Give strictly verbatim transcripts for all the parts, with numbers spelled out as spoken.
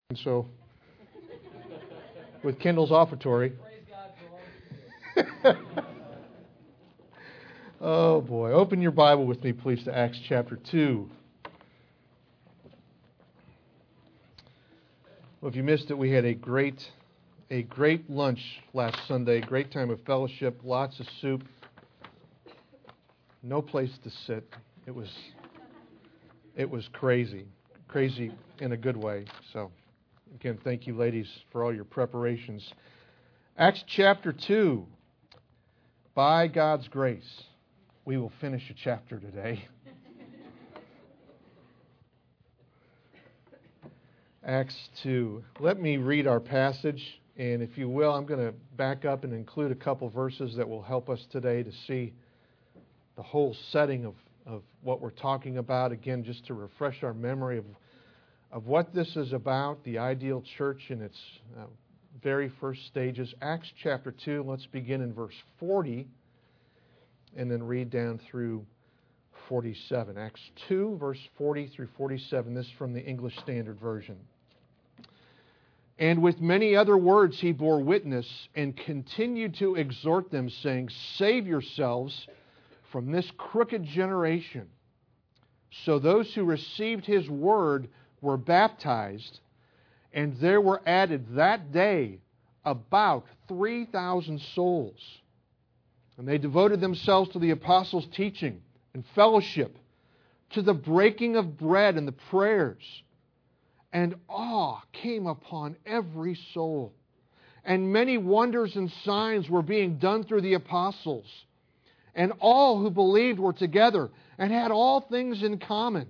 So, with Kendall's offertory. Oh boy. Open your Bible with me, please, to Acts chapter two. Well, if you missed it, we had a great, a great lunch last Sunday. Great time of fellowship, lots of soup, no place to sit. It was, it was crazy, crazy in a good way. So, again, thank you, ladies, for all your preparations. Acts chapter two. By God's grace, we will finish a chapter today. Acts two. Let me read our passage, and if you will, I'm going to back up and include a couple verses that will help us today to see the whole setting of, of what we're talking about. Again, just to refresh our memory of of what this is about, the ideal church in its uh, very first stages. Acts chapter two, let's begin in verse forty and then read down through forty-seven. Acts two, verse forty through forty-seven. This is from the English Standard Version. And with many other words he bore witness and continued to exhort them, saying, "Save yourselves from this crooked generation." So those who received his word were baptized, and there were added that day about three thousand souls. And they devoted themselves to the apostles' teaching and fellowship, to the breaking of bread and the prayers. And awe came upon every soul. And many wonders and signs were being done through the apostles. And all who believed were together and had all things in common.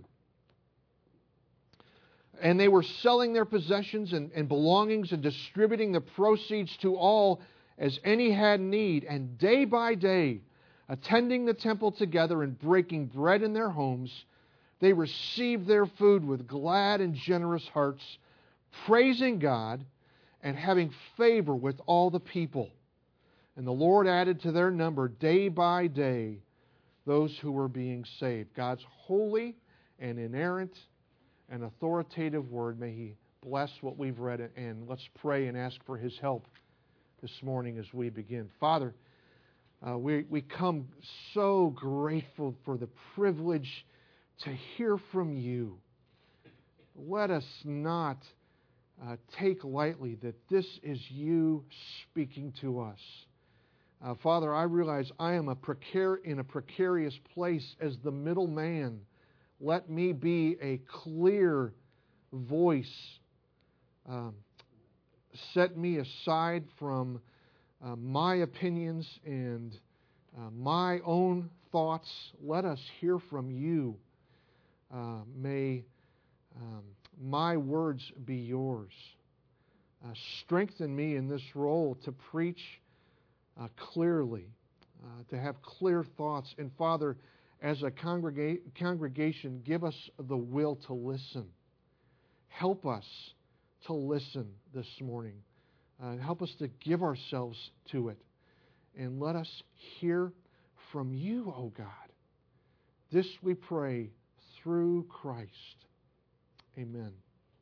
And they were selling their possessions and, and belongings and distributing the proceeds to all as any had need. And day by day, attending the temple together and breaking bread in their homes, they received their food with glad and generous hearts, praising God and having favor with all the people. And the Lord added to their number day by day those who were being saved. God's holy and inerrant and authoritative word. May He bless what we've read, and let's pray and ask for His help this morning as we begin. Father, uh, we, we come so grateful for the privilege to hear from You. Let us not uh, take lightly that this is You speaking to us. Uh, Father, I realize I am a precar- in a precarious place as the middleman. Let me be a clear voice. Um, set me aside from uh, my opinions and uh, my own thoughts. Let us hear from You. Uh, may um, my words be Yours. Uh, strengthen me in this role to preach uh, clearly, uh, to have clear thoughts. And Father, as a congrega- congregation, give us the will to listen. Help us to listen this morning. Uh, help us to give ourselves to it. And let us hear from You, O God. This we pray through Christ. Amen.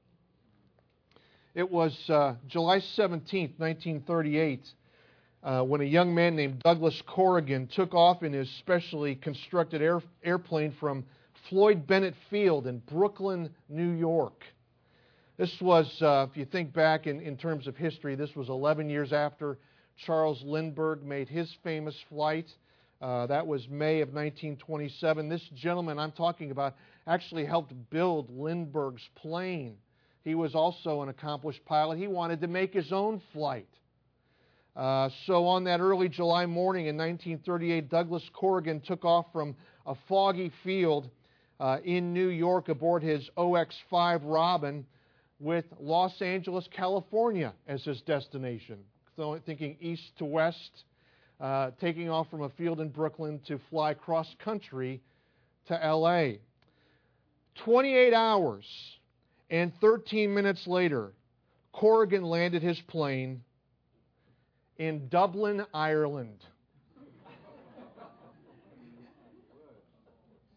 It was uh, July seventeenth, nineteen thirty-eight, Uh, when a young man named Douglas Corrigan took off in his specially constructed air, airplane from Floyd Bennett Field in Brooklyn, New York. This was, uh, if you think back in, in terms of history, this was eleven years after Charles Lindbergh made his famous flight. Uh, that was May of nineteen twenty-seven. This gentleman I'm talking about actually helped build Lindbergh's plane. He was also an accomplished pilot. He wanted to make his own flight. Uh, so on that early July morning in nineteen thirty-eight, Douglas Corrigan took off from a foggy field uh, in New York aboard his O X five Robin with Los Angeles, California as his destination. So thinking east to west, uh, taking off from a field in Brooklyn to fly cross-country to L A. twenty-eight hours and thirteen minutes later, Corrigan landed his plane in Dublin, Ireland.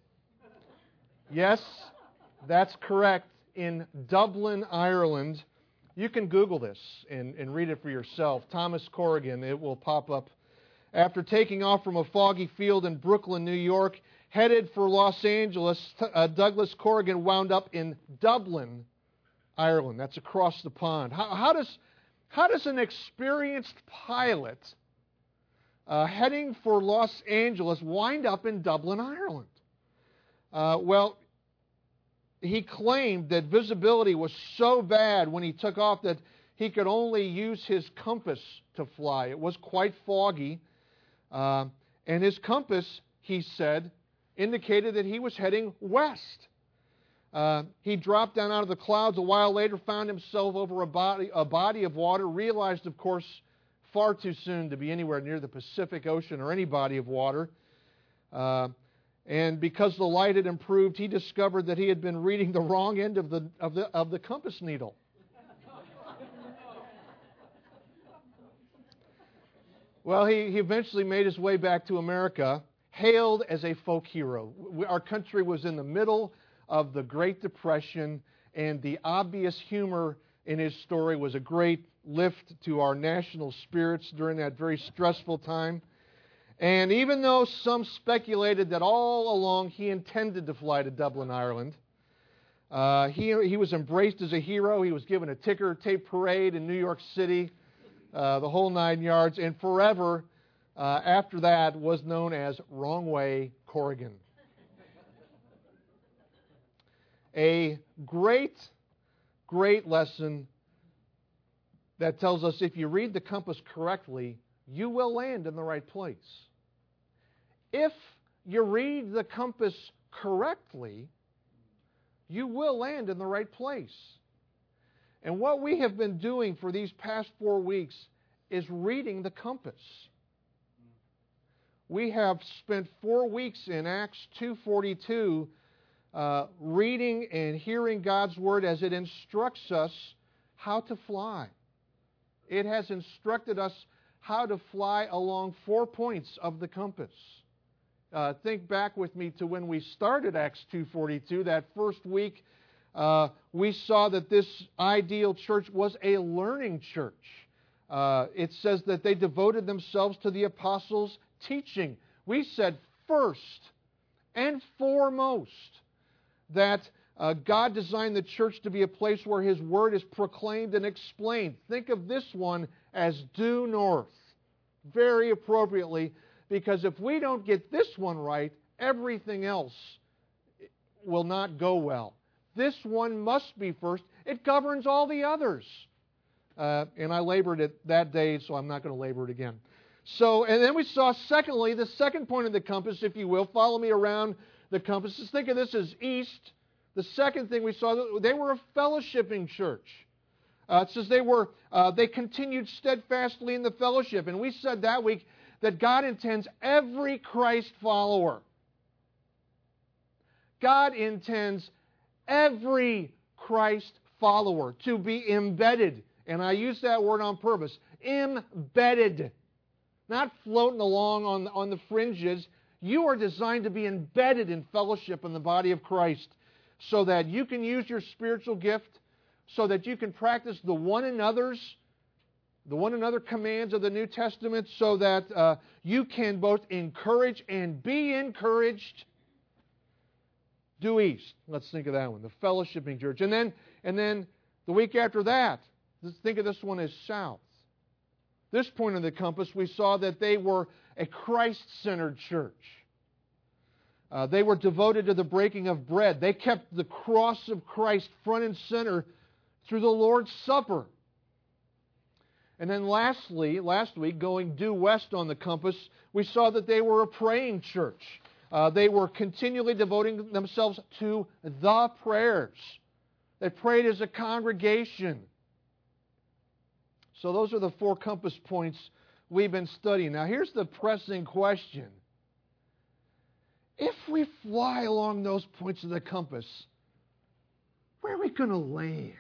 Yes, that's correct. In Dublin, Ireland, You can Google this and, and read it for yourself. Thomas Corrigan, it will pop up. After taking off from a foggy field in Brooklyn, New York, headed for Los Angeles, uh, Douglas Corrigan wound up in Dublin, Ireland. That's across the pond. How, how does how does an experienced pilot uh, heading for Los Angeles wind up in Dublin, Ireland? Uh, well, he claimed that visibility was so bad when he took off that he could only use his compass to fly. It was quite foggy. Uh, and his compass, he said, indicated that he was heading west. Uh, he dropped down out of the clouds a while later, found himself over a body, a body of water, realized, of course, far too soon to be anywhere near the Pacific Ocean or any body of water. Uh, and because the light had improved, he discovered that he had been reading the wrong end of the, of the, of the compass needle. Well, he, he eventually made his way back to America, hailed as a folk hero. Our country was in the middle of the Great Depression, and the obvious humor in his story was a great lift to our national spirits during that very stressful time. And even though some speculated that all along he intended to fly to Dublin, Ireland, uh, he, he was embraced as a hero. He was given a ticker tape parade in New York City. Uh, the whole nine yards, and forever uh, after that was known as Wrong Way Corrigan. A great, great lesson that tells us if you read the compass correctly, you will land in the right place. If you read the compass correctly, you will land in the right place. And what we have been doing for these past four weeks is reading the compass. We have spent four weeks in Acts two forty-two uh, reading and hearing God's Word as it instructs us how to fly. It has instructed us how to fly along four points of the compass. Uh, think back with me to when we started Acts two forty-two, that first week. Uh, we saw that this ideal church was a learning church. Uh, it says that they devoted themselves to the apostles' teaching. We said first and foremost that uh, God designed the church to be a place where His Word is proclaimed and explained. Think of this one as due north, very appropriately, because if we don't get this one right, everything else will not go well. This one must be first. It governs all the others. Uh, and I labored it that day, so I'm not going to labor it again. So, and then we saw, secondly, the second point of the compass, if you will. Follow me around the compass. Just think of this as east. The second thing we saw, they were a fellowshipping church. Uh, it says they were, uh, they continued steadfastly in the fellowship. And we said that week that God intends every Christ follower. God intends every Christ follower to be embedded, and I use that word on purpose, embedded, not floating along on, on the fringes. You are designed to be embedded in fellowship in the body of Christ so that you can use your spiritual gift, so that you can practice the one another's, the one another commands of the New Testament, so that uh, you can both encourage and be encouraged. Due east. Let's think of that one, the fellowshipping church. And then, and then the week after that, let's think of this one as south. This point of the compass, we saw that they were a Christ-centered church. Uh, they were devoted to the breaking of bread. They kept the cross of Christ front and center through the Lord's Supper. And then lastly, last week, going due west on the compass, we saw that they were a praying church. Uh, they were continually devoting themselves to the prayers. They prayed as a congregation. So those are the four compass points we've been studying. Now here's the pressing question. If we fly along those points of the compass, where are we going to land?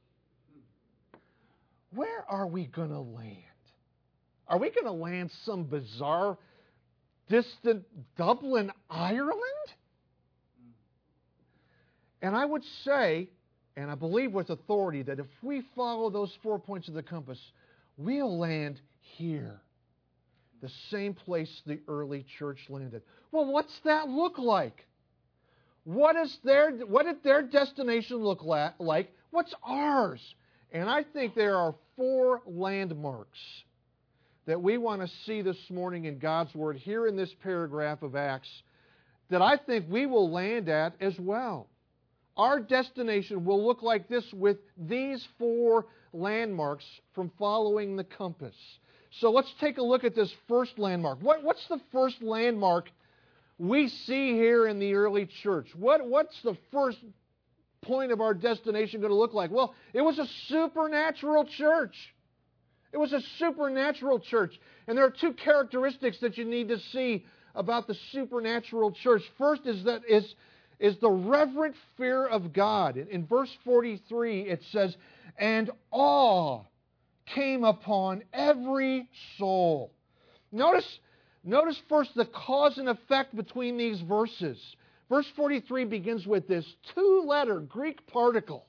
Where are we going to land? Are we going to land some bizarre, distant Dublin, Ireland? And I would say, And I believe with authority that if we follow those four points of the compass, we'll land here. The same place the early church landed. Well, what's that look like? What is their, what did their destination look la- like? What's ours? And I think there are four landmarks that we want to see this morning in God's Word here in this paragraph of Acts that I think we will land at as well. Our destination will look like this with these four landmarks from following the compass. So let's take a look at this first landmark. What, what's the first landmark we see here in the early church? What, what's the first point of our destination going to look like? Well, it was a supernatural church. It was a supernatural church. And there are two characteristics that you need to see about the supernatural church. First is that is, is the reverent fear of God. In, in verse forty-three, it says, "And awe came upon every soul." Notice, notice first the cause and effect between these verses. Verse forty-three begins with this two-letter Greek particle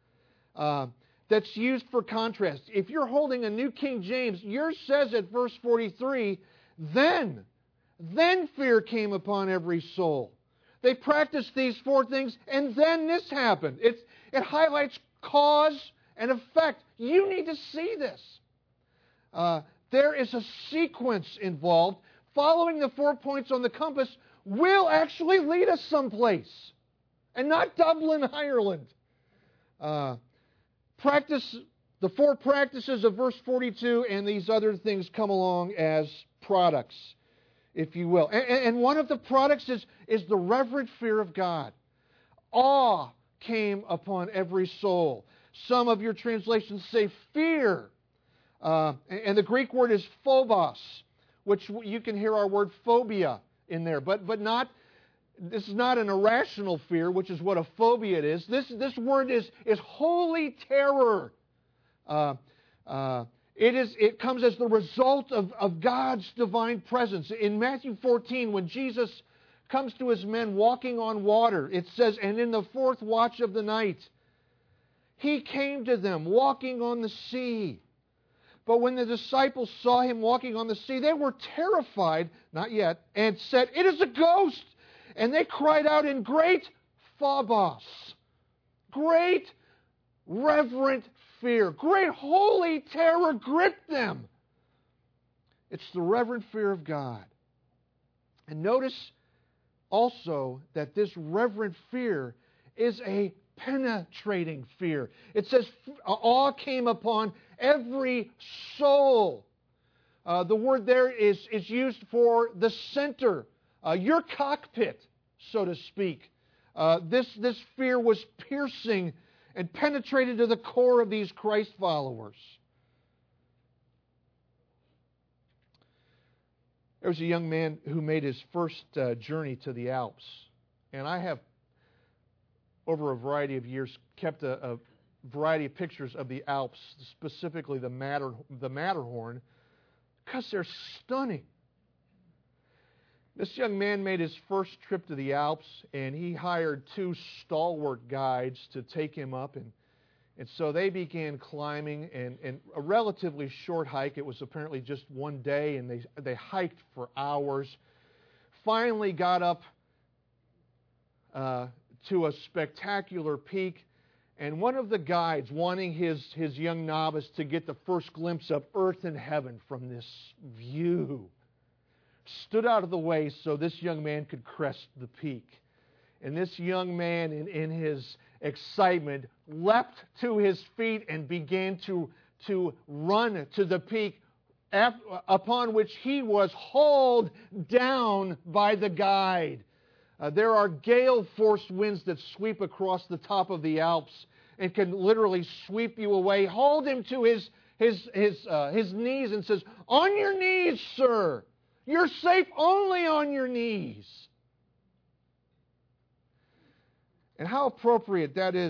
uh, that's used for contrast. If you're holding a New King James, yours says at verse forty-three, then, then fear came upon every soul. They practiced these four things, and then this happened. It's, it highlights cause and effect. You need to see this. Uh, there is a sequence involved. Following the four points on the compass will actually lead us someplace, and not Dublin, Ireland. Uh, practice the four practices of verse forty-two, and these other things come along as products, if you will. And, and one of the products is, is the reverent fear of God. Awe came upon every soul. Some of your translations say fear. Uh, and the Greek word is phobos, which you can hear our word phobia in there. But but not, this is not an irrational fear, which is what a phobia is. This, this word is, is holy terror. Uh, uh, it is it comes as the result of, of God's divine presence. In Matthew fourteen, when Jesus comes to his men walking on water, it says, "And in the fourth watch of the night, he came to them walking on the sea. But when the disciples saw him walking on the sea, they were terrified," not yet, "and said, 'It is a ghost!' And they cried out in great phobos," great reverent fear, great holy terror gripped them. It's the reverent fear of God. And notice also that this reverent fear is a penetrating fear. It says, awe came upon every soul. Uh, the word there is, is used for the center, uh, your cockpit, so to speak. Uh, this, this fear was piercing and penetrated to the core of these Christ followers. There was a young man who made his first uh, journey to the Alps. And I have, over a variety of years, kept a, a variety of pictures of the Alps, specifically the, Matter, the Matterhorn, because they're stunning. This young man made his first trip to the Alps, and he hired two stalwart guides to take him up. And, and so they began climbing, and, and a relatively short hike. It was apparently just one day, and they, they hiked for hours. Finally got up uh, to a spectacular peak, and one of the guides, wanting his, his young novice to get the first glimpse of earth and heaven from this view, stood out of the way so this young man could crest the peak. And this young man, in, in his excitement, leapt to his feet and began to, to run to the peak, ap- upon which he was hauled down by the guide. Uh, there are gale-force winds that sweep across the top of the Alps and can literally sweep you away. Hold him to his, his, his, uh, his knees and says, "On your knees, sir! You're safe only on your knees." And how appropriate that is,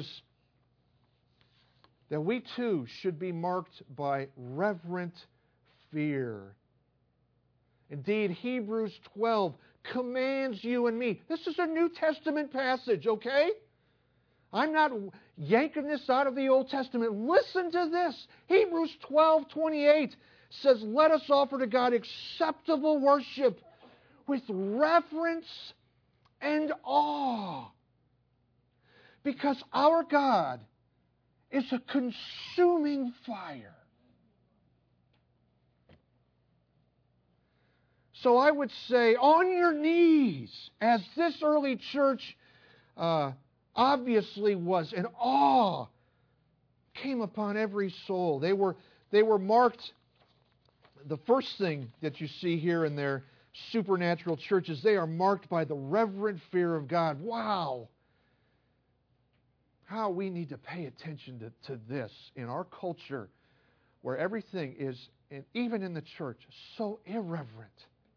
that we too should be marked by reverent fear. Indeed, Hebrews twelve commands you and me. This is a New Testament passage, okay? I'm not, yanking this out of the Old Testament. Listen to this. Hebrews twelve twenty-eight says, let us offer to God acceptable worship with reverence and awe. Because our God is a consuming fire. So I would say, on your knees, as this early church uh, obviously was, and awe came upon every soul. They were, they were marked, the first thing that you see here in their supernatural churches, they are marked by the reverent fear of God. Wow! How we need to pay attention to, to this in our culture where everything is, and even in the church, so irreverent.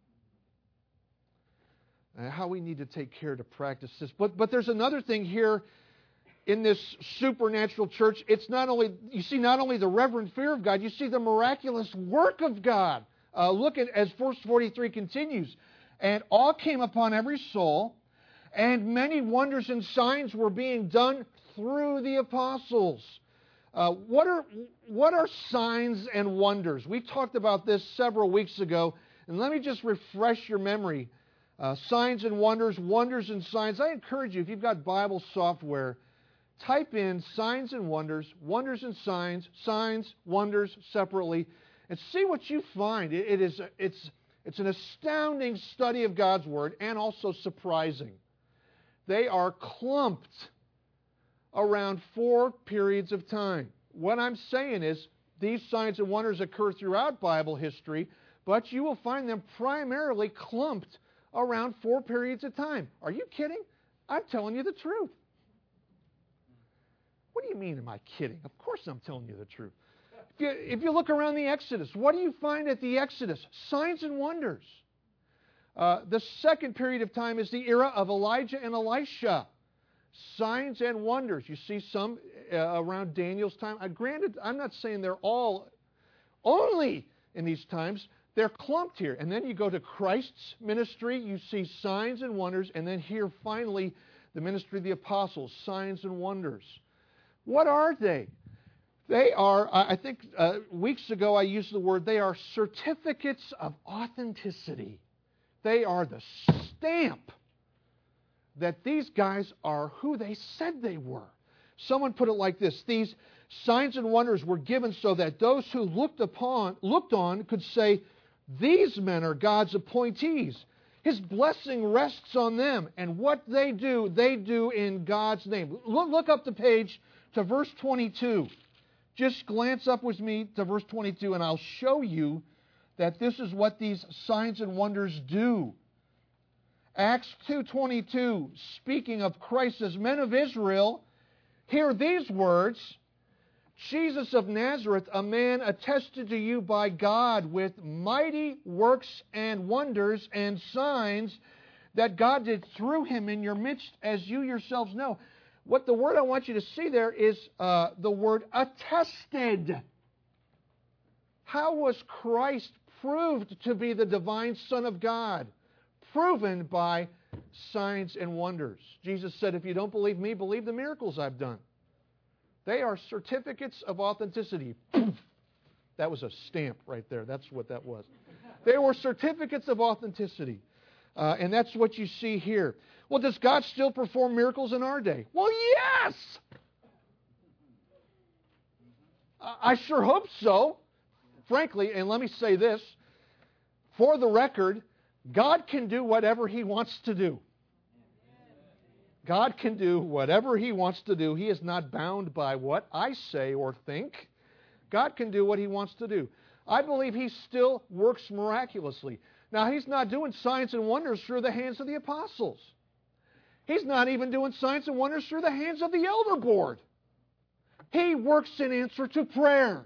And how we need to take care to practice this. But, but there's another thing here in this supernatural church. It's not only, you see not only the reverent fear of God, you see the miraculous work of God. Uh, look at as verse forty-three continues. And awe came upon every soul, and many wonders and signs were being done through the apostles. Uh, what are what are signs and wonders? We talked about this several weeks ago, and let me just refresh your memory. Uh, signs and wonders, wonders and signs. I encourage you, if you've got Bible software, type in signs and wonders, wonders and signs, signs, wonders separately, and see what you find. It, it is it's it's an astounding study of God's Word, and also surprising. They are clumped around four periods of time. What I'm saying is these signs and wonders occur throughout Bible history, but you will find them primarily clumped around four periods of time. Are you kidding? I'm telling you the truth. What do you mean, am I kidding? Of course I'm telling you the truth. If you, if you look around the Exodus, what do you find at the Exodus? Signs and wonders. Uh, the second period of time is the era of Elijah and Elisha. Signs and wonders. You see some uh, around Daniel's time. Uh, granted, I'm not saying they're all only in these times. They're clumped here. And then you go to Christ's ministry, you see signs and wonders, and then here finally the ministry of the apostles, signs and wonders. What are they? They are, I think uh, weeks ago I used the word, they are certificates of authenticity. They are the stamp that these guys are who they said they were. Someone put it like this: these signs and wonders were given so that those who looked upon, looked on could say, these men are God's appointees. His blessing rests on them, and what they do, they do in God's name. Look, look up the page to verse twenty-two. Just glance up with me to verse twenty-two, and I'll show you that this is what these signs and wonders do. Acts two twenty-two, speaking of Christ as men of Israel, hear these words: Jesus of Nazareth, a man attested to you by God with mighty works and wonders and signs that God did through him in your midst, as you yourselves know. What the word I want you to see there is uh, the word attested. How was Christ proved to be the divine Son of God? Proven by signs and wonders. Jesus said, if you don't believe me, believe the miracles I've done. They are certificates of authenticity. That was a stamp right there. That's what that was. They were certificates of authenticity. Uh, and that's what you see here. Well, does God still perform miracles in our day? Well, yes! I sure hope so. Frankly, and let me say this, for the record, God can do whatever He wants to do. God can do whatever He wants to do. He is not bound by what I say or think. God can do what He wants to do. I believe He still works miraculously. Now, He's not doing signs and wonders through the hands of the apostles. He's not even doing signs and wonders through the hands of the elder board. He works in answer to prayer.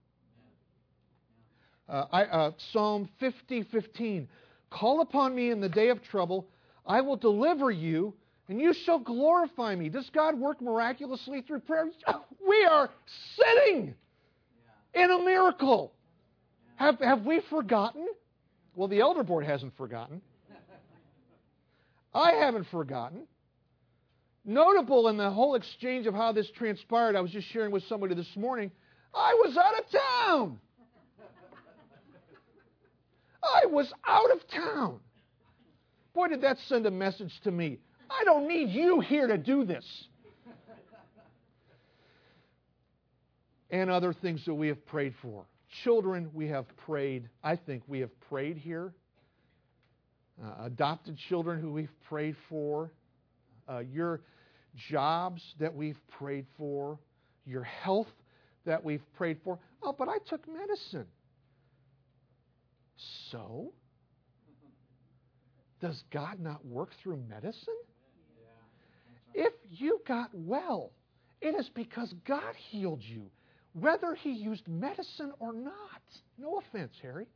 Uh, I, uh, Psalm fifty fifteen. Call upon me in the day of trouble. I will deliver you, and you shall glorify me. Does God work miraculously through prayer? We are sitting in a miracle. Have, have we forgotten? Well, the elder board hasn't forgotten. I haven't forgotten. Notable in the whole exchange of how this transpired, I was just sharing with somebody this morning, I was out of town. I was out of town. Boy, did that send a message to me. I don't need you here to do this. And other things that we have prayed for. Children, we have prayed. I think we have prayed here. Uh, adopted children who we've prayed for. Uh, your jobs that we've prayed for. Your health that we've prayed for. Oh, but I took medicine. So? Does God not work through medicine? If you got well, it is because God healed you, whether He used medicine or not. No offense, Harry.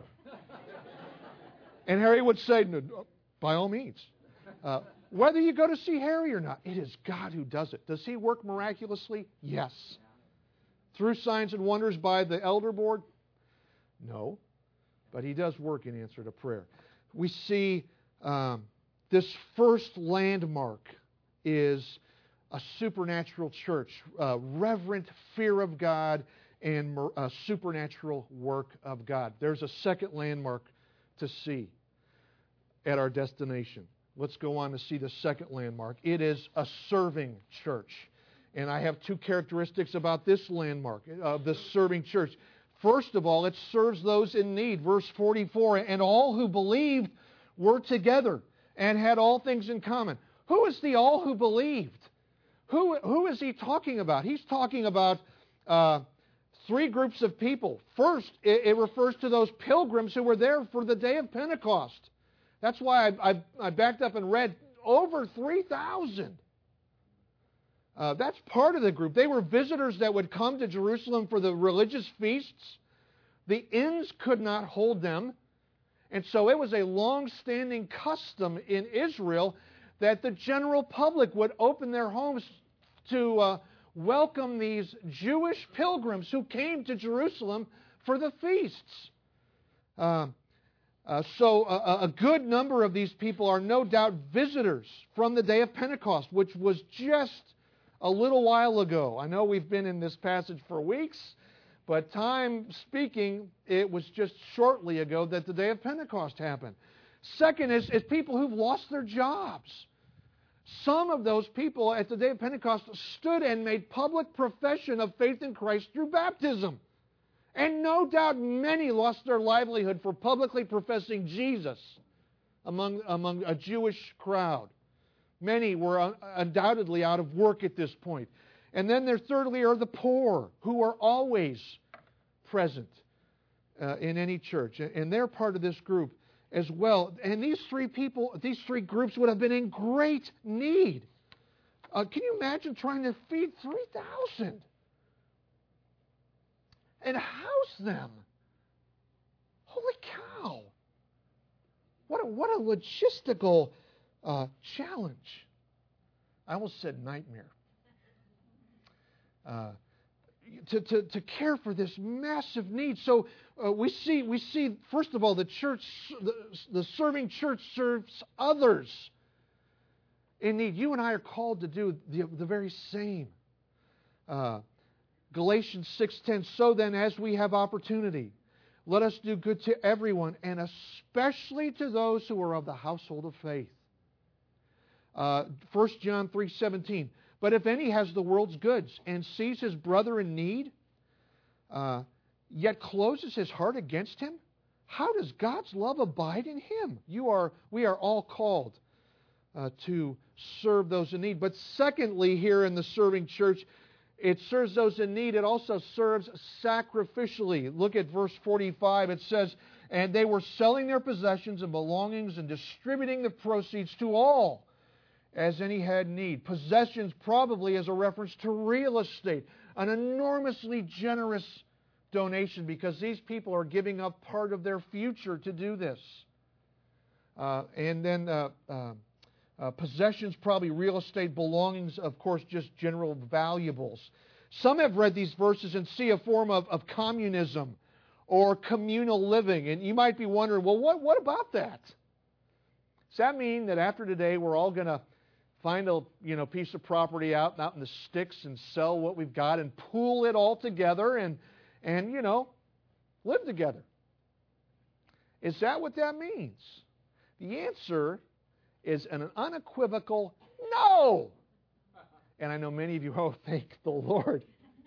And Harry would say, no, by all means. Uh, whether you go to see Harry or not, it is God who does it. Does He work miraculously? Yes. Through signs and wonders by the elder board? No. But He does work in answer to prayer. We see um, this first landmark is a supernatural church, uh, reverent fear of God and a supernatural work of God. There's a second landmark to see at our destination. Let's go on to see the second landmark. It is a serving church. And I have two characteristics about this landmark of the serving church. First of all, it serves those in need. Verse forty-four, and all who believed were together and had all things in common. Who is the all who believed? Who, who is he talking about? He's talking about uh, three groups of people. First, it, it refers to those pilgrims who were there for the day of Pentecost. That's why I, I, I backed up and read over three thousand. Uh, that's part of the group. They were visitors that would come to Jerusalem for the religious feasts. The inns could not hold them. And so it was a long-standing custom in Israel that the general public would open their homes to uh, welcome these Jewish pilgrims who came to Jerusalem for the feasts. Uh, uh, so a, a good number of these people are no doubt visitors from the day of Pentecost, which was just a little while ago. I know we've been in this passage for weeks, but time speaking, it was just shortly ago that the day of Pentecost happened. Second is, is people who've lost their jobs. Some of those people at the day of Pentecost stood and made public profession of faith in Christ through baptism. And no doubt many lost their livelihood for publicly professing Jesus among, among a Jewish crowd. Many were undoubtedly out of work at this point. And then there thirdly are the poor, who are always present uh, in any church. And they're part of this group as well. And these three people, these three groups would have been in great need. Uh, can you imagine trying to feed three thousand? And house them? Holy cow. What a, what a logistical uh, challenge. I almost said nightmare. Uh, to, to, to care for this massive need. So uh, we see, we see, first of all, the church, the, the serving church serves others in need. You and I are called to do the, the very same. Uh, Galatians six ten, so then as we have opportunity, let us do good to everyone, and especially to those who are of the household of faith. Uh, First John three seventeen, but if any has the world's goods and sees his brother in need, uh, yet closes his heart against him, how does God's love abide in him? You are, we are all called uh, to serve those in need. But secondly, here in the serving church, it serves those in need. It also serves sacrificially. Look at verse forty-five. It says, and they were selling their possessions and belongings and distributing the proceeds to all as any had need. Possessions probably as a reference to real estate. An enormously generous donation because these people are giving up part of their future to do this. Uh, and then uh, uh, uh, possessions, probably real estate. Belongings, of course, just general valuables. Some have read these verses and see a form of, of communism or communal living. And you might be wondering, well, what, what about that? Does that mean that after today we're all going to find a you know piece of property out out in the sticks and sell what we've got and pool it all together and and you know live together. Is that what that means? The answer is an unequivocal no. And I know many of you, oh, thank the Lord.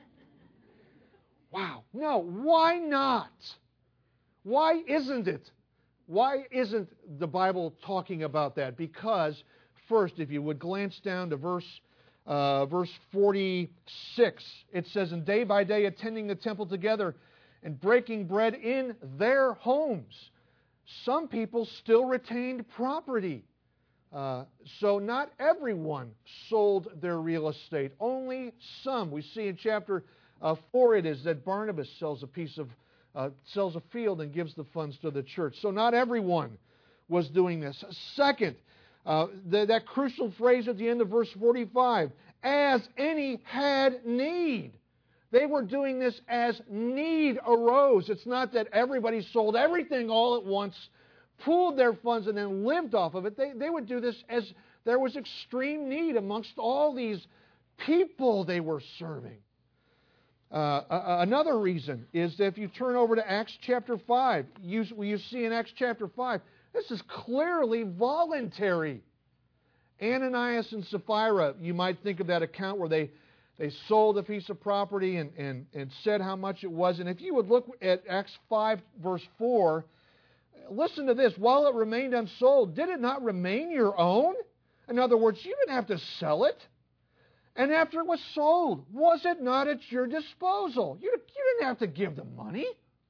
Wow, no, why not? Why isn't it? Why isn't the Bible talking about that? Because, first, if you would glance down to verse uh, verse forty-six, it says, and day by day attending the temple together and breaking bread in their homes. Some people still retained property. Uh, so not everyone sold their real estate. Only some. We see in chapter uh, four it is that Barnabas sells a piece of, uh, sells a field and gives the funds to the church. So not everyone was doing this. Second, uh, the, that crucial phrase at the end of verse forty-five, as any had need. They were doing this as need arose. It's not that everybody sold everything all at once, pooled their funds, and then lived off of it. They, they would do this as there was extreme need amongst all these people they were serving. Uh, another reason is that if you turn over to Acts chapter five, you, you see in Acts chapter five, this is clearly voluntary. Ananias and Sapphira, you might think of that account where they They sold a piece of property and, and, and said how much it was. And if you would look at Acts five, verse four, listen to this. While it remained unsold, did it not remain your own? In other words, you didn't have to sell it. And after it was sold, was it not at your disposal? You, you didn't have to give the money.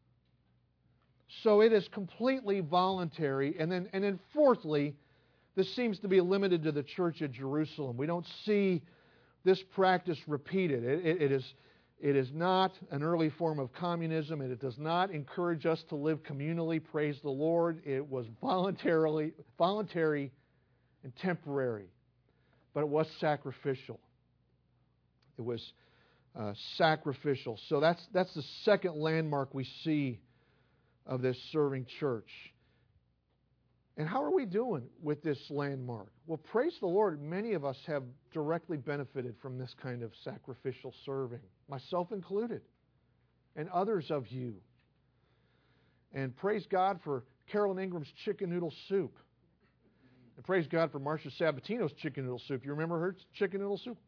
So it is completely voluntary. And then, and then fourthly, this seems to be limited to the church at Jerusalem. We don't see this practice repeated. It, it, it, is, it is not an early form of communism, and it does not encourage us to live communally. Praise the Lord. It was voluntarily, voluntary and temporary, but it was sacrificial. It was uh, sacrificial. So that's that's the second landmark we see of this serving church. And how are we doing with this landmark? Well, praise the Lord, many of us have directly benefited from this kind of sacrificial serving, myself included, and others of you. And praise God for Carolyn Ingram's chicken noodle soup. And praise God for Marcia Sabatino's chicken noodle soup. You remember her chicken noodle soup?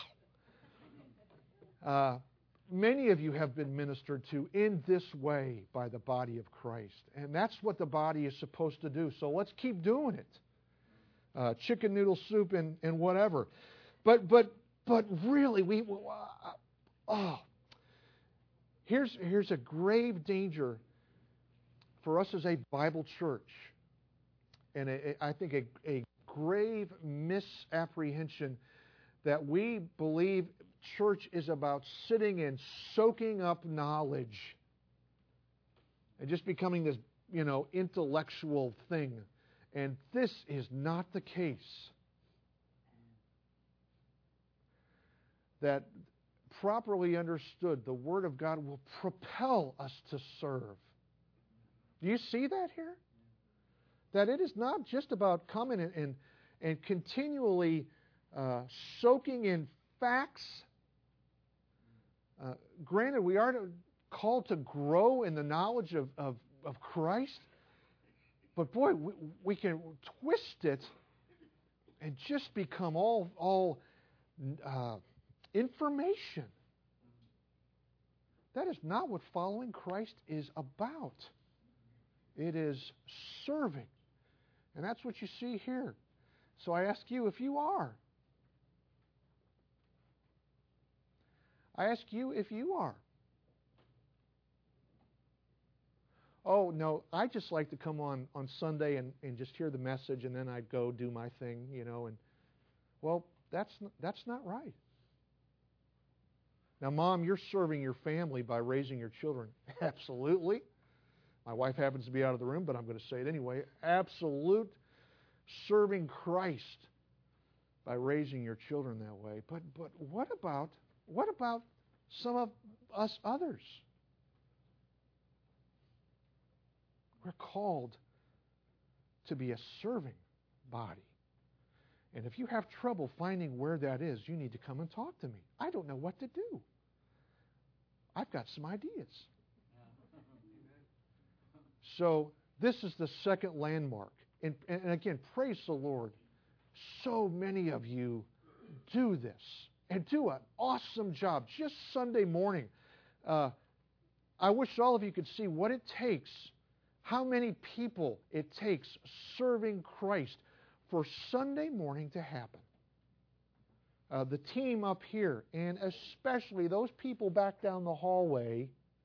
Wow. Uh, Many of you have been ministered to in this way by the body of Christ. And that's what the body is supposed to do. So let's keep doing it. Uh, chicken noodle soup and, and whatever. But but but really, we uh, oh, here's here's a grave danger for us as a Bible church, and a, a, I think a, a grave misapprehension that we believe church is about sitting and soaking up knowledge and just becoming this, you know, intellectual thing. And this is not the case. That properly understood, the Word of God will propel us to serve. Do you see that here? That it is not just about coming and, and, and continually uh, soaking in facts. Uh, granted, we are called to grow in the knowledge of, of, of Christ, but boy, we, we can twist it and just become all, all uh, information. That is not what following Christ is about. It is serving. And that's what you see here. So I ask you if you are. I ask you if you are. Oh, no, I just like to come on, on Sunday and, and just hear the message, and then I'd go do my thing, you know. And well, that's that's not right. Now, Mom, you're serving your family by raising your children. Absolutely. My wife happens to be out of the room, but I'm going to say it anyway. Absolute serving Christ by raising your children that way. But but what about what about some of us others? We're called to be a serving body. And if you have trouble finding where that is, you need to come and talk to me. I don't know what to do. I've got some ideas. So this is the second landmark. And, and again, praise the Lord. So many of you do this and do an awesome job just Sunday morning. Uh, I wish all of you could see what it takes, how many people it takes serving Christ for Sunday morning to happen. Uh, the team up here, and especially those people back down the hallway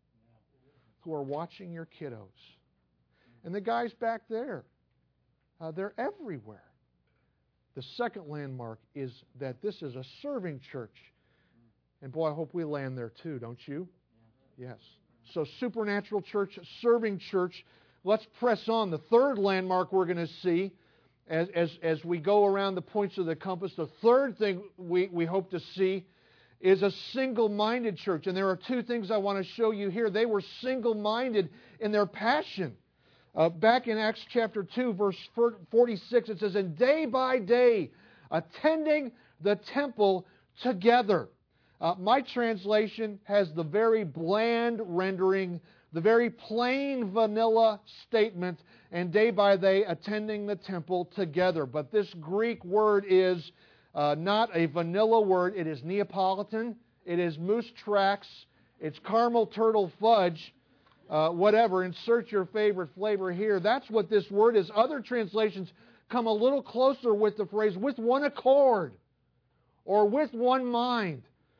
who are watching your kiddos. And the guys back there, uh, they're everywhere. The second landmark is that this is a serving church. And boy, I hope we land there too, don't you? Yes. So supernatural church, serving church. Let's press on. The third landmark we're going to see as, as, as we go around the points of the compass, the third thing we, we hope to see is a single-minded church. And there are two things I want to show you here. They were single-minded in their passion. Uh, back in Acts chapter two, verse forty-six, it says, "And day by day, attending the temple together." Uh, my translation has the very bland rendering, the very plain vanilla statement, "and day by day, attending the temple together." But this Greek word is uh, not a vanilla word. It is Neapolitan. It is moose tracks. It's caramel turtle fudge. Uh, whatever, insert your favorite flavor here. That's what this word is. Other translations come a little closer with the phrase "with one accord" or "with one mind."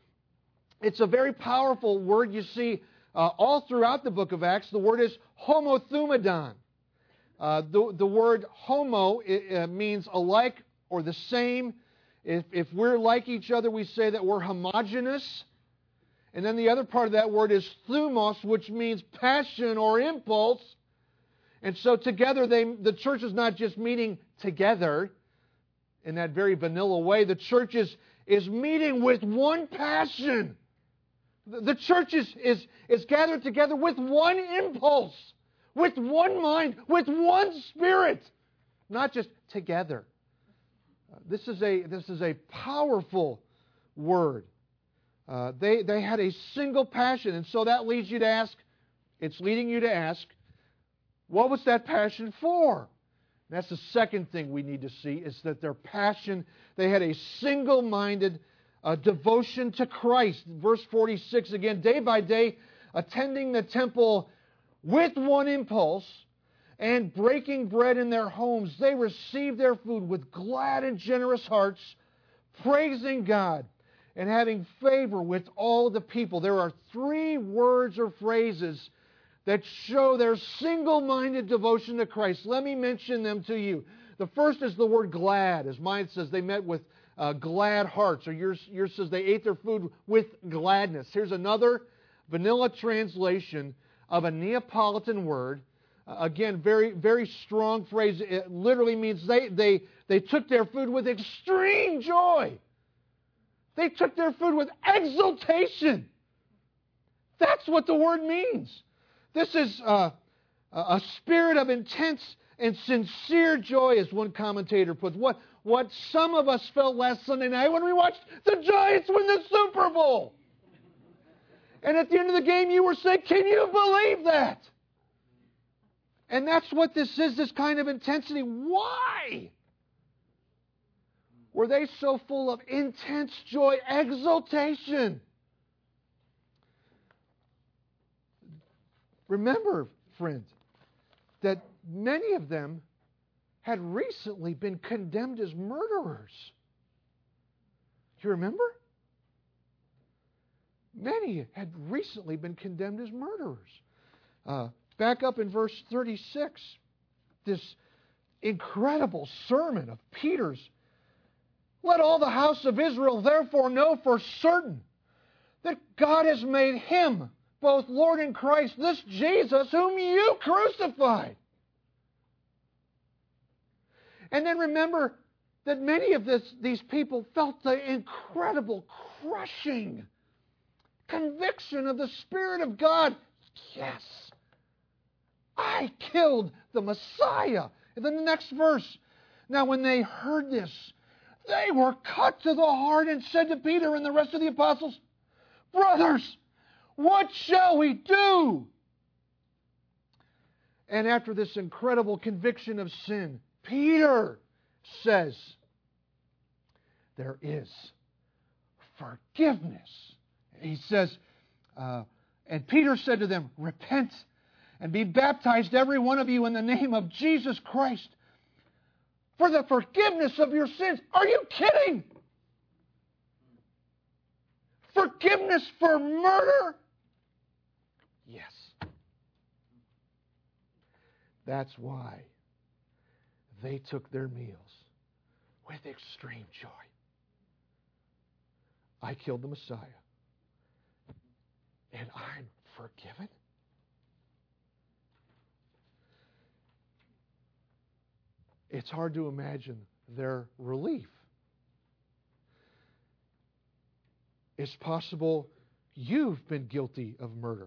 It's a very powerful word. You see, uh, all throughout the book of Acts, the word is homothumadon. Uh, the, the word homo it, uh, means alike or the same. If, if we're like each other, we say that we're homogeneous. And then the other part of that word is thumos, which means passion or impulse. And so together, they, the church is not just meeting together in that very vanilla way. The church is, is meeting with one passion. The, the church is, is, is gathered together with one impulse, with one mind, with one spirit. Not just together. Uh, this is a, this is a powerful word. Uh, they, they had a single passion. And so that leads you to ask, it's leading you to ask, what was that passion for? And that's the second thing we need to see, is that their passion, they had a single-minded uh, devotion to Christ. Verse forty-six again, "Day by day, attending the temple with one impulse and breaking bread in their homes, they received their food with glad and generous hearts, praising God and having favor with all the people." There are three words or phrases that show their single-minded devotion to Christ. Let me mention them to you. The first is the word glad. As mine says, they met with uh, glad hearts. Or yours, yours says they ate their food with gladness. Here's another vanilla translation of a Neapolitan word. Uh, again, very, very strong phrase. It literally means they, they, they took their food with extreme joy. They took their food with exultation. That's what the word means. This is uh, a spirit of intense and sincere joy, as one commentator puts. What, what some of us felt last Sunday night when we watched the Giants win the Super Bowl. And at the end of the game, you were saying, "Can you believe that?" And that's what this is, this kind of intensity. Why were they so full of intense joy, exultation? Remember, friend, that many of them had recently been condemned as murderers. Do you remember? Many had recently been condemned as murderers. Uh, back up in verse thirty-six, this incredible sermon of Peter's. "Let all the house of Israel therefore know for certain that God has made Him both Lord and Christ, this Jesus whom you crucified." And then remember that many of this, these people felt the incredible, crushing conviction of the Spirit of God. Yes, I killed the Messiah. And then the next verse. "Now when they heard this, They were cut to the heart and said to Peter and the rest of the apostles, "Brothers, what shall we do?" And after this incredible conviction of sin, Peter says, there is forgiveness. He says, uh, and Peter said to them, "Repent and be baptized, every one of you, in the name of Jesus Christ, for the forgiveness of your sins." Are you kidding? Forgiveness for murder? Yes. That's why they took their meals with extreme joy. I killed the Messiah, and I'm forgiven? It's hard to imagine their relief. It's possible you've been guilty of murder.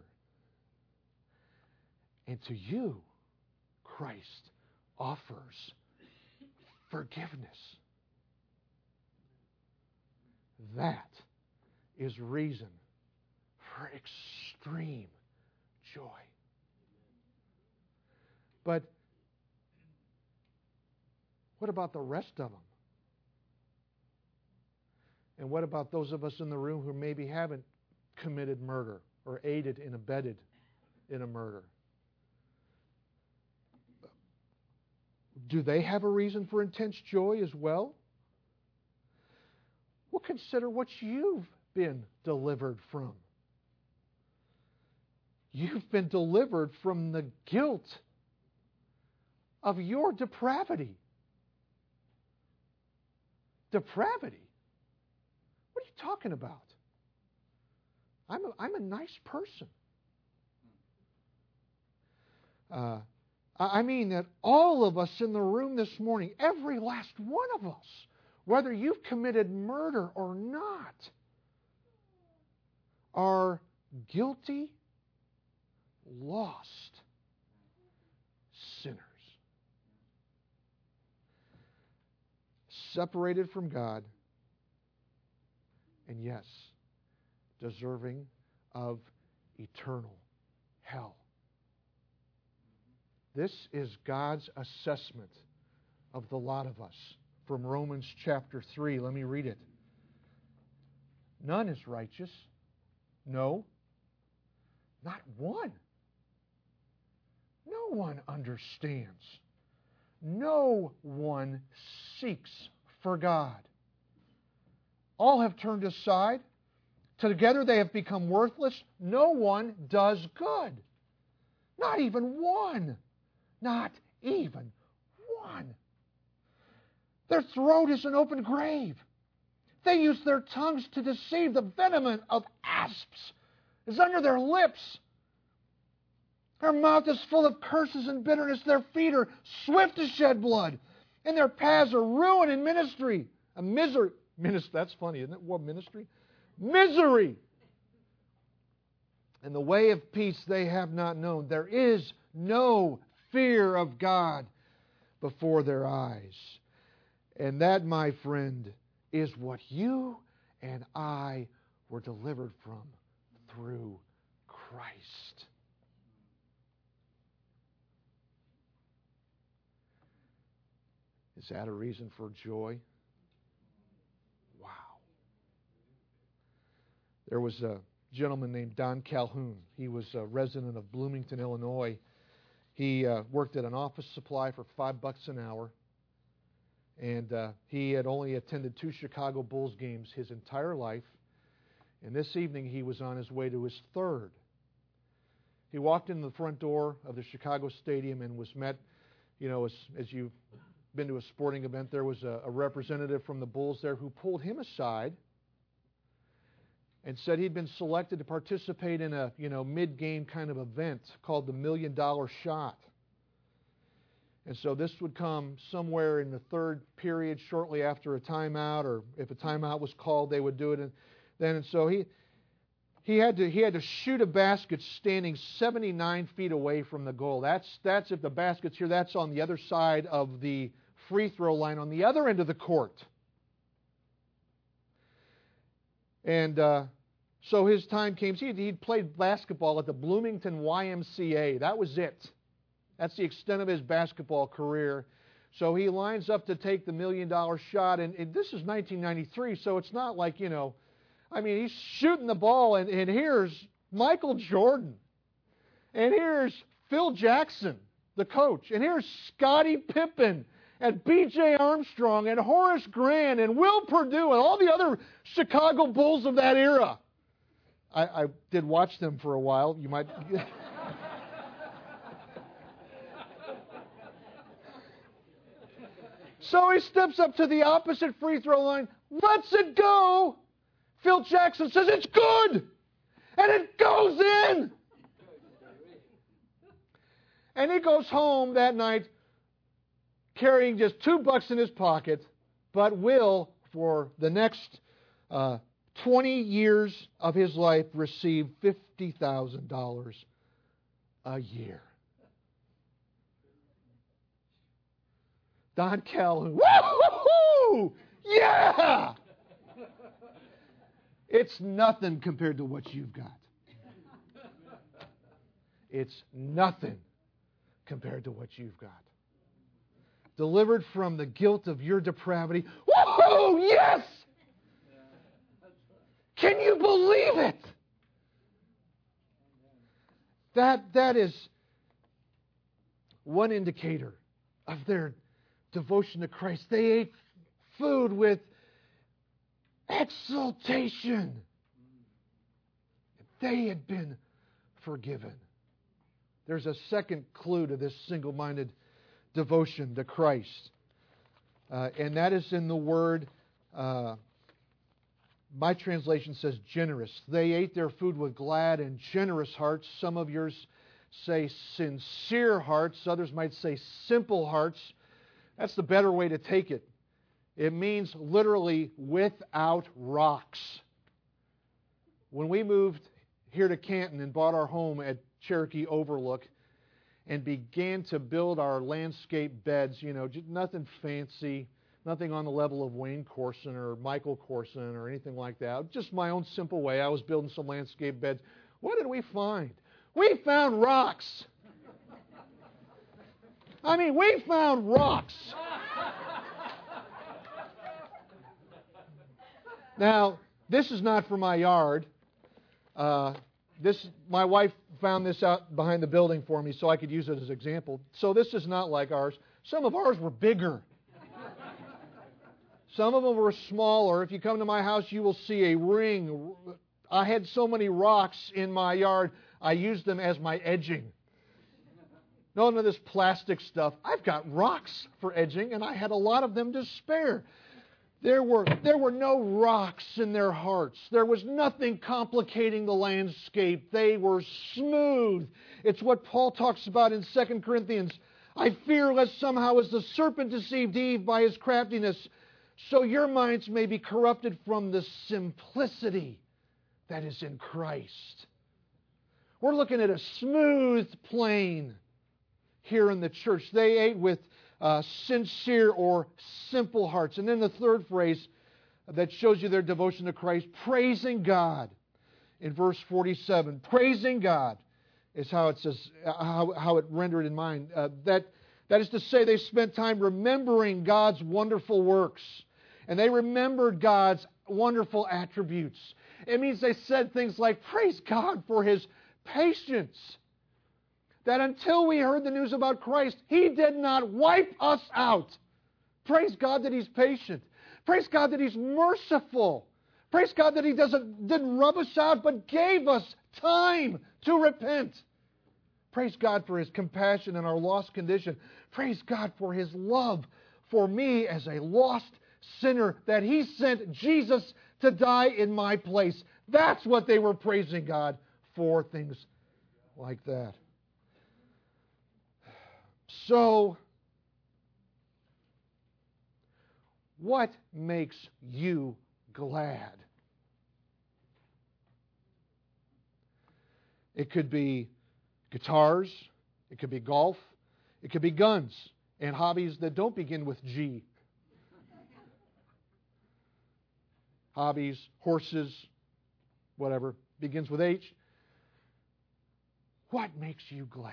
And to you, Christ offers forgiveness. That is reason for extreme joy. But what about the rest of them? And what about those of us in the room who maybe haven't committed murder or aided and abetted in a murder? Do they have a reason for intense joy as well? Well, consider what you've been delivered from. You've been delivered from the guilt of your depravity. Depravity? What are you talking about? I'm a, I'm a nice person. Uh, I mean that all of us in the room this morning, every last one of us, whether you've committed murder or not, are guilty, lost sinners. Separated from God, and yes, deserving of eternal hell. This is God's assessment of the lot of us from Romans chapter three. Let me read it. None is righteous. No, not one. No one understands. No one seeks for God. All have turned aside. Together they have become worthless. No one does good. Not even one. Not even one. Their throat is an open grave. They use their tongues to deceive. The venom of asps is under their lips. Their mouth is full of curses and bitterness. Their feet are swift to shed blood. And their paths are ruin and ministry. A misery. Ministry. That's funny, isn't it? What ministry? Misery. And the way of peace they have not known. There is no fear of God before their eyes. And that, my friend, is what you and I were delivered from through Christ. Is that a reason for joy? Wow. There was a gentleman named Don Calhoun. He was a resident of Bloomington, Illinois. He uh, worked at an office supply for five bucks an hour. And uh, he had only attended two Chicago Bulls games his entire life. And this evening he was on his way to his third. He walked in the front door of the Chicago Stadium and was met, you know, as, as you've been to a sporting event, there was a, a representative from the Bulls there who pulled him aside and said he'd been selected to participate in a, you know, mid-game kind of event called the Million Dollar Shot. And so this would come somewhere in the third period, shortly after a timeout, or if a timeout was called, they would do it. And then, and so he he had to he had to shoot a basket standing seventy-nine feet away from the goal. That's that's if the basket's here, that's on the other side of the free throw line, on the other end of the court. And uh, so his time came. He he'd played basketball at the Bloomington Y M C A. That was it. That's the extent of his basketball career. So he lines up to take the million-dollar shot, and, and this is nineteen ninety-three, so it's not like, you know, I mean, he's shooting the ball, and, and here's Michael Jordan, and here's Phil Jackson, the coach, and here's Scottie Pippen, and B J Armstrong, and Horace Grant, and Will Perdue, and all the other Chicago Bulls of that era. I, I did watch them for a while. You might... So he steps up to the opposite free throw line, lets it go. Phil Jackson says, it's good. And it goes in. And he goes home that night carrying just two bucks in his pocket, but will, for the next uh, twenty years of his life, receive fifty thousand dollars a year. Don Calhoun, woo-hoo-hoo! Yeah! It's nothing compared to what you've got. It's nothing compared to what you've got. Delivered from the guilt of your depravity. Woo-hoo! Yes! Can you believe it? That, that is one indicator of their devotion to Christ. They ate food with exultation. They had been forgiven. There's a second clue to this single-minded devotion to Christ. Uh, and that is in the word, uh, my translation says generous. They ate their food with glad and generous hearts. Some of yours say sincere hearts. Others might say simple hearts. That's the better way to take it. It means literally without rocks. When we moved here to Canton and bought our home at Cherokee Overlook and began to build our landscape beds, you know, just nothing fancy, nothing on the level of Wayne Corson or Michael Corson or anything like that. Just my own simple way. I was building some landscape beds. What did we find? We found rocks. I mean, we found rocks. Now, this is not for my yard. Uh, this, my wife found this out behind the building for me so I could use it as an example. So this is not like ours. Some of ours were bigger. Some of them were smaller. If you come to my house, you will see a ring. I had so many rocks in my yard, I used them as my edging. None of this plastic stuff. I've got rocks for edging, and I had a lot of them to spare. There were, there were no rocks in their hearts. There was nothing complicating the landscape. They were smooth. It's what Paul talks about in Second Corinthians. I fear lest somehow as the serpent deceived Eve by his craftiness, so your minds may be corrupted from the simplicity that is in Christ. We're looking at a smooth plane here in the church. They ate with uh, sincere or simple hearts. And then the third phrase that shows you their devotion to Christ, praising God. In verse forty-seven, praising God is how it says, how, how it rendered in mind. Uh, that, that is to say, they spent time remembering God's wonderful works. And they remembered God's wonderful attributes. It means they said things like, praise God for His patience. That until we heard the news about Christ, He did not wipe us out. Praise God that He's patient. Praise God that He's merciful. Praise God that He doesn't, didn't rub us out, but gave us time to repent. Praise God for His compassion in our lost condition. Praise God for His love for me as a lost sinner, that He sent Jesus to die in my place. That's what they were praising God for, things like that. So, what makes you glad? It could be guitars, it could be golf, it could be guns, and hobbies that don't begin with G. hobbies, horses, whatever, begins with H. What makes you glad?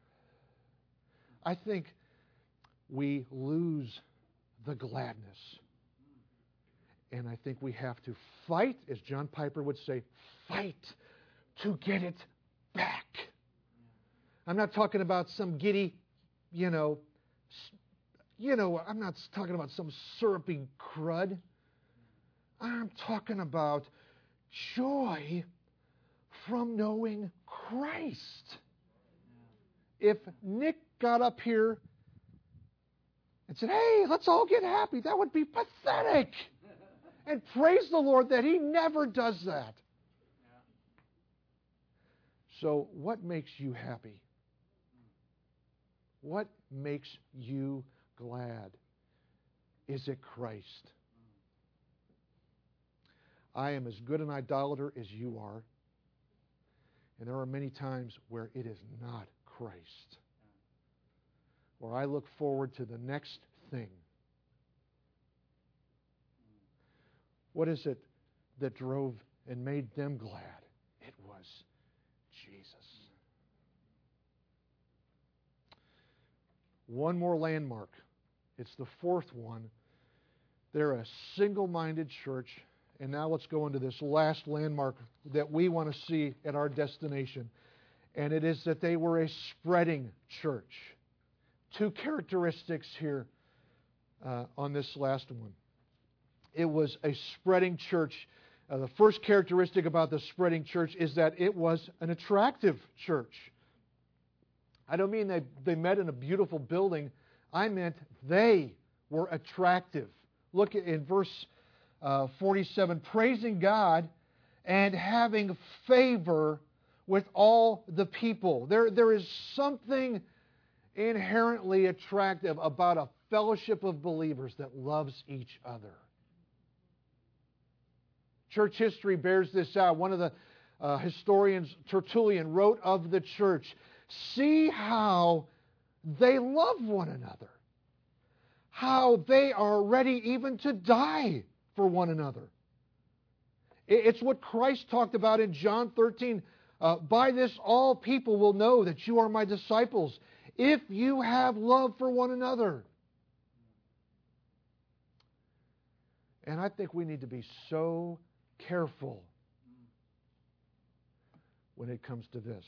I think we lose the gladness. And I think we have to fight, as John Piper would say, fight to get it back. I'm not talking about some giddy, you know, you know, I'm not talking about some syrupy crud. I'm talking about joy from knowing Christ. If Nick got up here and said, hey, let's all get happy, that would be pathetic. And praise the Lord that He never does that. So what makes you happy? What makes you glad? Is it Christ? I am as good an idolater as you are. And there are many times where it is not Christ. Where I look forward to the next thing. What is it that drove and made them glad? It was Jesus. One more landmark. It's the fourth one. They're a single-minded church. And now let's go into this last landmark that we want to see at our destination. And it is that they were a spreading church. Two characteristics here uh, on this last one. It was a spreading church. Uh, the first characteristic about the spreading church is that it was an attractive church. I don't mean they, they met in a beautiful building. I meant they were attractive. Look at in verse uh, forty-seven. Praising God and having favor with all the people. There, there is something inherently attractive about a fellowship of believers that loves each other. Church history bears this out. One of the uh, historians, Tertullian, wrote of the church, see how they love one another. How they are ready even to die for one another. It's what Christ talked about in John thirteen. Uh, By this all people will know that you are my disciples, if you have love for one another. And I think we need to be so careful when it comes to this.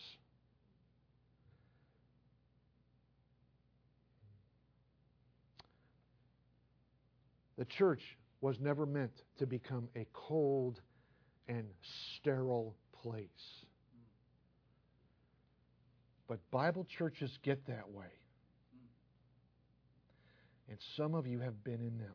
The church was never meant to become a cold and sterile place. But Bible churches get that way. And some of you have been in them.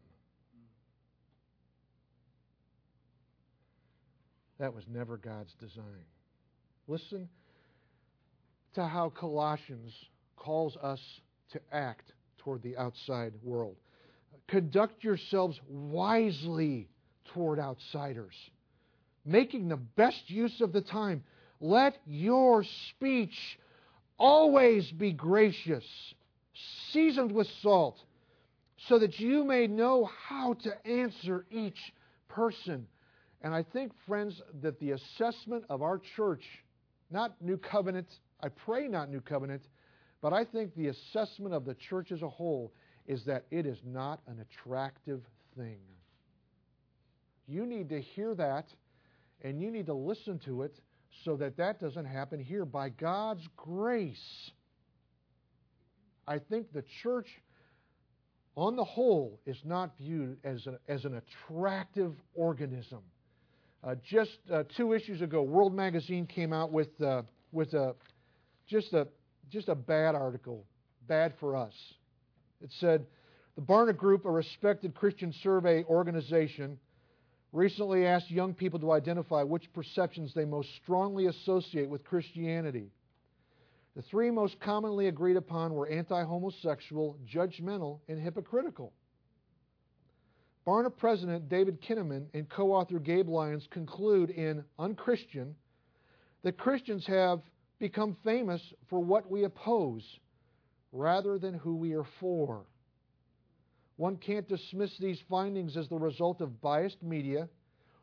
That was never God's design. Listen to how Colossians calls us to act toward the outside world. Conduct yourselves wisely toward outsiders, making the best use of the time. Let your speech always be gracious, seasoned with salt, so that you may know how to answer each person. And I think, friends, that the assessment of our church, not New Covenant, I pray not New Covenant, but I think the assessment of the church as a whole is that it is not an attractive thing. You need to hear that, and you need to listen to it so that that doesn't happen here. By God's grace, I think the church on the whole is not viewed as, a, as an attractive organism. Uh, just uh, two issues ago, World Magazine came out with uh, with a just a just a bad article, bad for us. It said, the Barna Group, a respected Christian survey organization, recently asked young people to identify which perceptions they most strongly associate with Christianity. The three most commonly agreed upon were anti-homosexual, judgmental, and hypocritical. Barna President David Kinnaman and co-author Gabe Lyons conclude in Unchristian that Christians have become famous for what we oppose rather than who we are for. One can't dismiss these findings as the result of biased media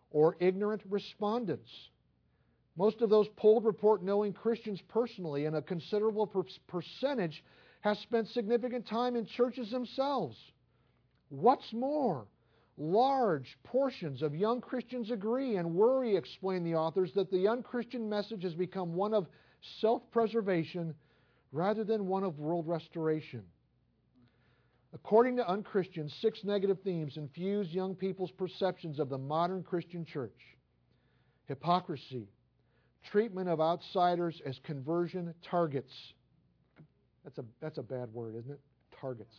or ignorant respondents. Most of those polled report knowing Christians personally, and a considerable per- percentage has spent significant time in churches themselves. What's more, large portions of young Christians agree and worry, explain the authors, that the unchristian message has become one of self-preservation rather than one of world restoration. According to unchristians, six negative themes infuse young people's perceptions of the modern Christian church: hypocrisy, treatment of outsiders as conversion targets. That's a, that's a bad word, isn't it? Targets.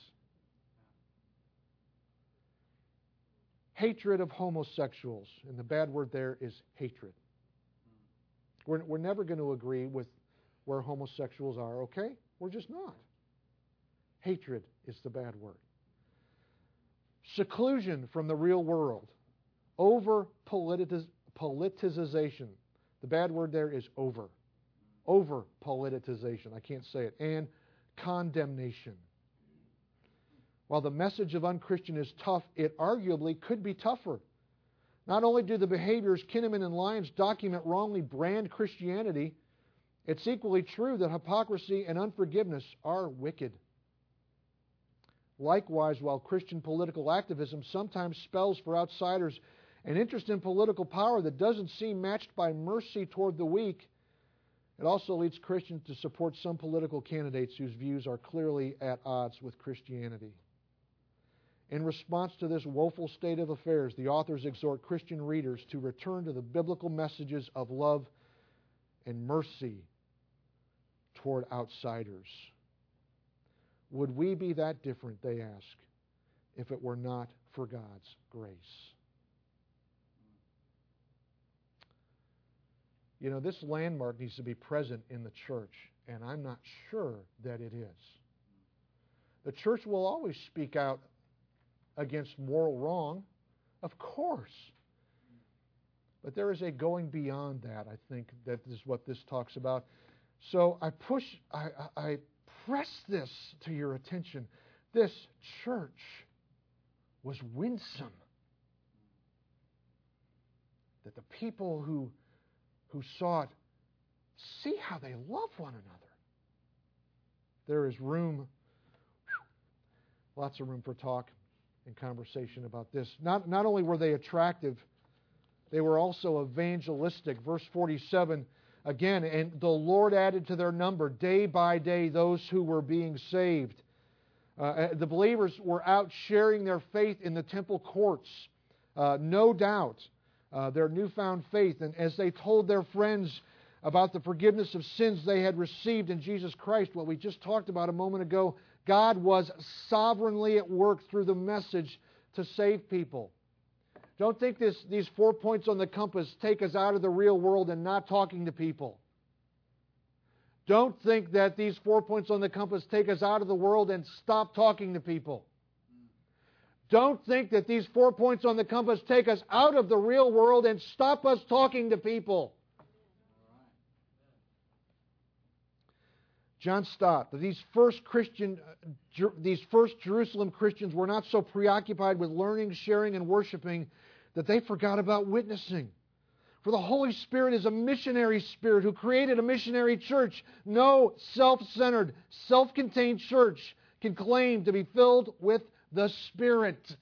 Hatred of homosexuals, and the bad word there is hatred. We're, we're never going to agree with where homosexuals are, okay? We're just not. Hatred is the bad word. Seclusion from the real world. Over politiz- politicization. The bad word there is over. Over politicization. I can't say it. And condemnation. While the message of unchristian is tough, it arguably could be tougher. Not only do the behaviors Kinnaman and Lyons document wrongly brand Christianity, it's equally true that hypocrisy and unforgiveness are wicked. Likewise, while Christian political activism sometimes spells for outsiders an interest in political power that doesn't seem matched by mercy toward the weak, it also leads Christians to support some political candidates whose views are clearly at odds with Christianity. In response to this woeful state of affairs, the authors exhort Christian readers to return to the biblical messages of love and mercy toward outsiders. Would we be that different, they ask, if it were not for God's grace? You know, this landmark needs to be present in the church, and I'm not sure that it is. The church will always speak out against moral wrong, of course. But there is a going beyond that, I think, that is what this talks about. So I push, I, I press this to your attention. This church was winsome. That the people who, who saw it see how they love one another. There is room, lots of room for talk and conversation about this. Not, not only were they attractive, they were also evangelistic. Verse forty-seven, again, and the Lord added to their number day by day those who were being saved. Uh, the believers were out sharing their faith in the temple courts. Uh, no doubt, uh, their newfound faith. And as they told their friends about the forgiveness of sins they had received in Jesus Christ, what we just talked about a moment ago, God was sovereignly at work through the message to save people. Don't think this, these four points on the compass take us out of the real world and not talking to people. Don't think that these four points on the compass take us out of the world and stop talking to people. Don't think that these four points on the compass take us out of the real world and stop us talking to people. John Stott, these first Christian, these first Jerusalem Christians were not so preoccupied with learning, sharing, and worshiping that they forgot about witnessing. For the Holy Spirit is a missionary spirit who created a missionary church. No self-centered, self-contained church can claim to be filled with the Spirit.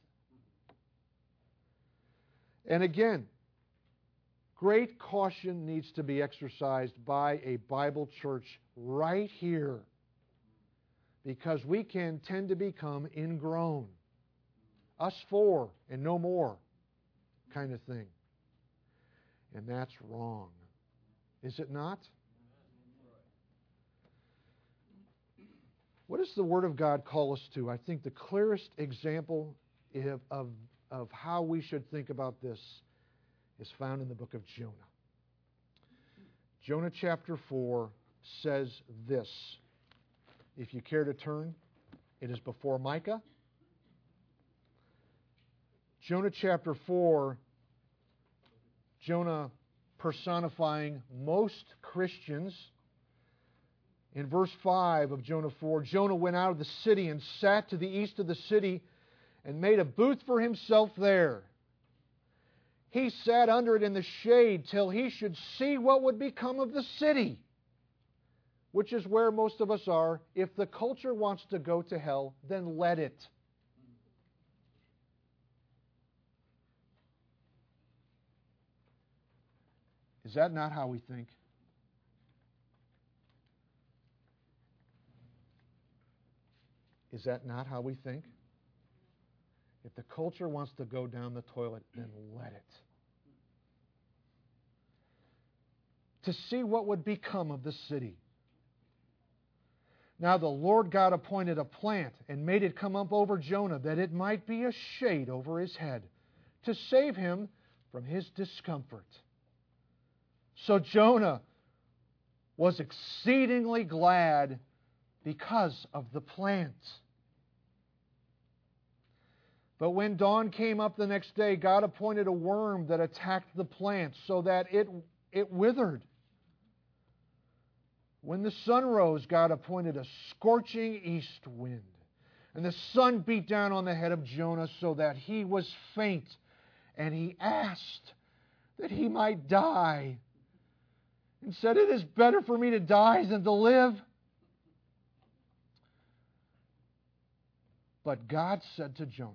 And again, great caution needs to be exercised by a Bible church right here, because we can tend to become ingrown. Us four and no more kind of thing. And that's wrong. Is it not? What does the Word of God call us to? I think the clearest example of, of, of how we should think about this is found in the book of Jonah. Jonah chapter four says this. If you care to turn, it is before Micah. Jonah chapter four, Jonah personifying most Christians. In verse five of Jonah four, Jonah went out of the city and sat to the east of the city and made a booth for himself there. He sat under it in the shade till he should see what would become of the city, which is where most of us are. If the culture wants to go to hell, then let it. Is that not how we think? Is that not how we think? If the culture wants to go down the toilet, then let it. To see what would become of the city. Now the Lord God appointed a plant and made it come up over Jonah, that it might be a shade over his head, to save him from his discomfort. So Jonah was exceedingly glad because of the plant. But when dawn came up the next day, God appointed a worm that attacked the plant so that it, it withered. When the sun rose, God appointed a scorching east wind. And the sun beat down on the head of Jonah so that he was faint. And he asked that he might die. And said, "It is better for me to die than to live." But God said to Jonah,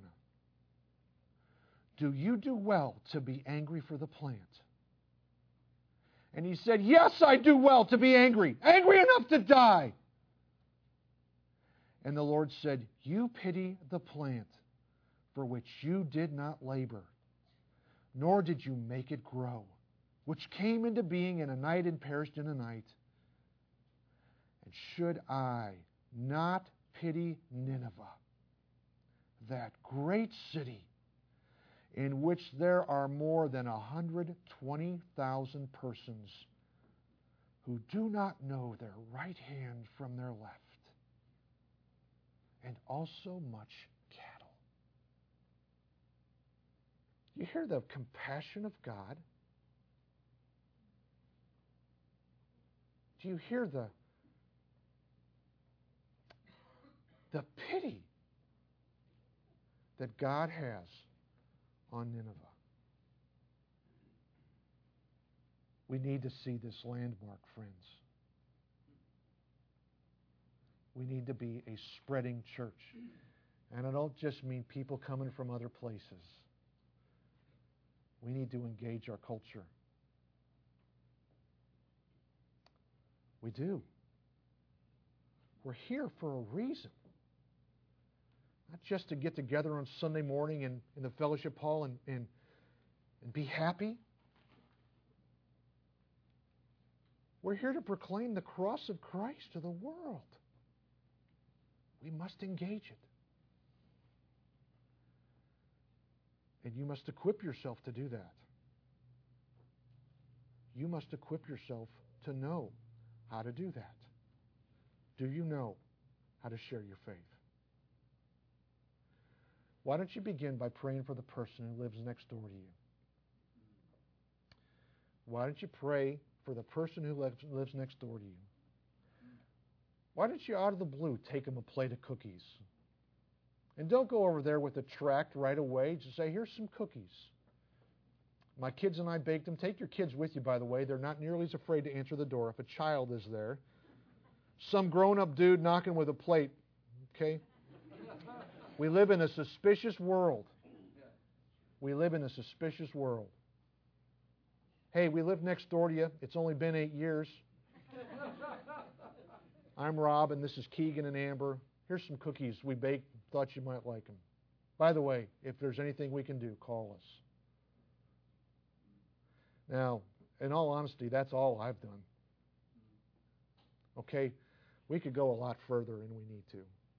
"Do you do well to be angry for the plant?" And he said, "Yes, I do well to be angry, angry enough to die." And the Lord said, "You pity the plant for which you did not labor, nor did you make it grow, which came into being in a night and perished in a night. And should I not pity Nineveh, that great city, in which there are more than one hundred twenty thousand persons who do not know their right hand from their left, and also much cattle?" You hear the compassion of God? Do you hear the, the pity that God has on Nineveh? We need to see this landmark, friends. We need to be a spreading church. And I don't just mean people coming from other places. We need to engage our culture. We do. We're here for a reason. Not just to get together on Sunday morning in, in the fellowship hall and, and, and be happy. We're here to proclaim the cross of Christ to the world. We must engage it. And you must equip yourself to do that. You must equip yourself to know how to do that. Do you know how to share your faith? Why don't you begin by praying for the person who lives next door to you? Why don't you pray for the person who lives, lives next door to you? Why don't you, out of the blue, take them a plate of cookies? And don't go over there with a tract right away. Just say, "Here's some cookies. My kids and I baked them." Take your kids with you, by the way. They're not nearly as afraid to answer the door if a child is there. Some grown-up dude knocking with a plate. Okay? We live in a suspicious world. We live in a suspicious world. Hey, we live next door to you. It's only been eight years. I'm Rob, and this is Keegan and Amber. Here's some cookies we baked. Thought you might like them. By the way, if there's anything we can do, call us. Now, in all honesty, that's all I've done. Okay? We could go a lot further, and we need to.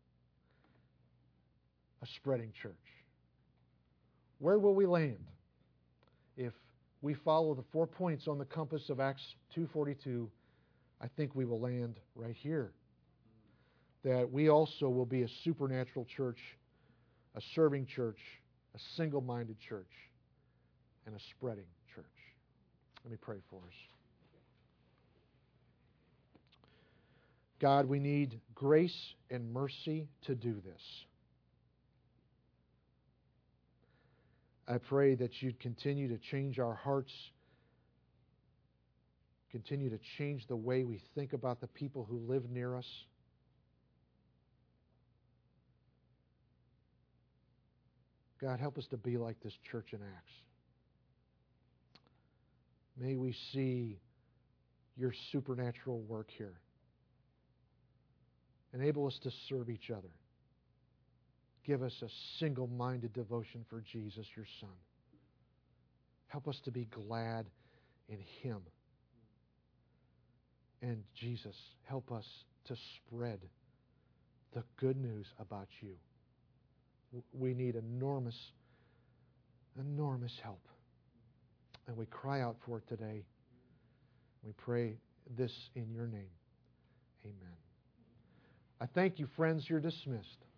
A spreading church. Where will we land if we follow the four points on the compass of Acts two forty-two? I think we will land right here. That we also will be a supernatural church, a serving church, a single-minded church, and a spreading church. Let me pray for us. God, we need grace and mercy to do this. I pray that you'd continue to change our hearts, continue to change the way we think about the people who live near us. God, help us to be like this church in Acts. May we see your supernatural work here. Enable us to serve each other. Give us a single-minded devotion for Jesus, your Son. Help us to be glad in Him. And Jesus, help us to spread the good news about you. We need enormous, enormous help. And we cry out for it today. We pray this in your name. Amen. I thank you, friends. You're dismissed.